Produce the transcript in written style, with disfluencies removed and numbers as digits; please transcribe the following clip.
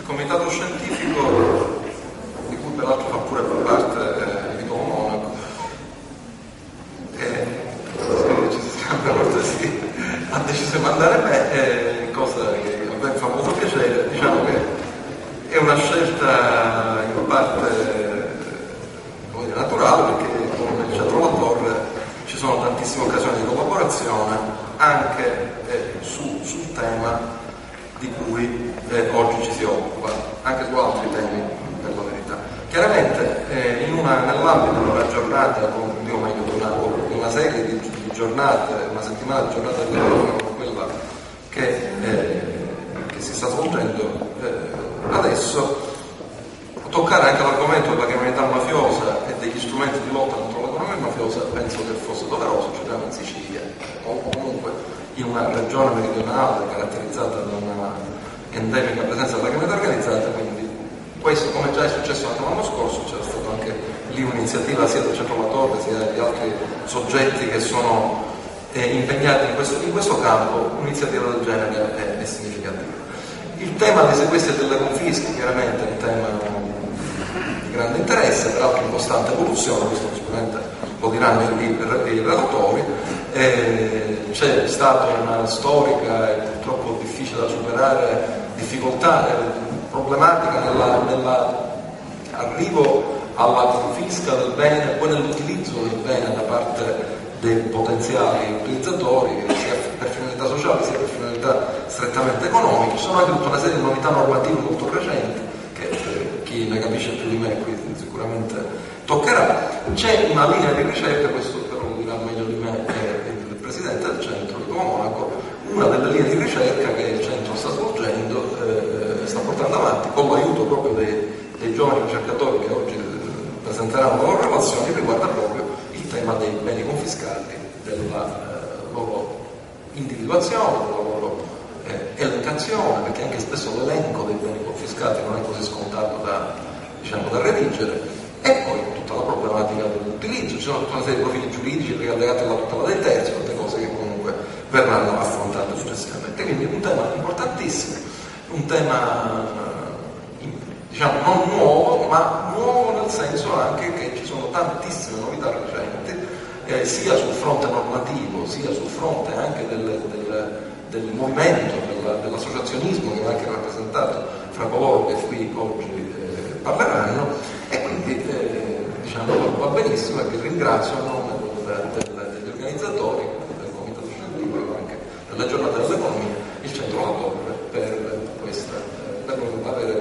comitato scientifico, di cui peraltro fa pure parte Vito Monaco, ci si scambia cortesia, ha deciso di mandare me, cosa che a me fa molto piacere. Diciamo che è una scelta in parte naturale, perché con il Centro La Torre ci sono tantissime occasioni di collaborazione anche sul tema di cui oggi ci si occupa, anche su altri temi, per la verità. Chiaramente nell'ambito di una giornata, una serie di giornate, una settimana di giornate di lavoro come quella che si sta svolgendo adesso, toccare anche l'argomento della criminalità mafiosa e degli strumenti di lotta contro l'economia mafiosa penso che fosse doveroso. Ci troviamo in Sicilia, o comunque in una regione meridionale caratterizzata da una endemica presenza della criminalità organizzata, quindi questo, come già è successo anche l'anno scorso, c'era stata anche lì un'iniziativa sia del Centro La Torre sia di altri soggetti che sono impegnati in questo campo. Un'iniziativa del genere è significativa. Il tema dei sequestri e delle confische chiaramente è un tema di grande interesse, peraltro in costante evoluzione, questo sicuramente lo diranno i relatori. C'è stata una storica e purtroppo difficile da superare difficoltà, problematica nell'arrivo alla confisca del bene e poi nell'utilizzo del bene da parte dei potenziali utilizzatori, sia per finalità sociali sia per finalità strettamente economiche. Ci sono anche tutta una serie di novità normative molto recenti che chi ne capisce più di me qui sicuramente toccherà. C'è una linea di ricerca, questo però lo dirà meglio di me il presidente del centro, Vito Monaco, una delle linee di ricerca che il centro sta svolgendo, sta portando avanti con l'aiuto proprio dei giovani ricercatori che oggi presenteranno le loro relazioni, riguarda proprio il tema dei beni confiscati, della loro individuazione, della loro elencazione, perché anche spesso l'elenco dei beni confiscati non è così scontato da redigere, e poi tutta la problematica dell'utilizzo. Ci sono tutta una serie di profili giuridici legati alla tutela dei terzi, tutte cose che comunque verranno affrontate successivamente. Quindi un tema importantissimo, un tema non nuovo, ma nuovo nel senso anche che ci sono tantissime novità recenti, sia sul fronte normativo, sia sul fronte anche del movimento, dell'associazionismo che va anche rappresentato fra coloro che qui oggi parleranno, e quindi va benissimo, e vi ringrazio a nome degli organizzatori del comitato scientifico, anche della giornata dell'economia, il Centro La Torre per avere